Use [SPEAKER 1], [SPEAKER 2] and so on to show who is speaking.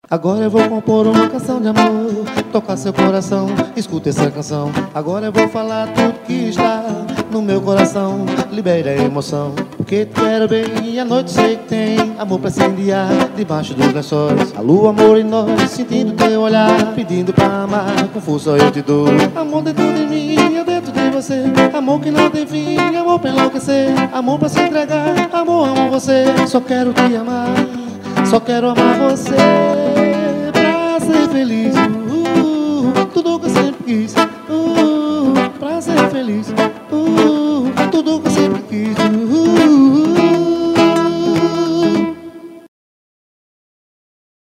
[SPEAKER 1] Agora eu vou compor uma canção de amor, tocar seu coração, escuta essa canção. Agora eu vou falar tudo que está no meu coração, libere a emoção. Porque te quero bem e à noite sei que tem amor pra incendiar debaixo dos lençóis. A lua, amor e nós, sentindo teu olhar, pedindo pra amar, com força eu te dou. Amor dentro de mim, eu dentro de você, amor que não tem fim, amor pra enlouquecer, amor pra se entregar, amor, amo você. Só quero te amar, só quero amar você, pra ser feliz, tudo que eu sempre quis, pra ser feliz, tudo que eu sempre quis,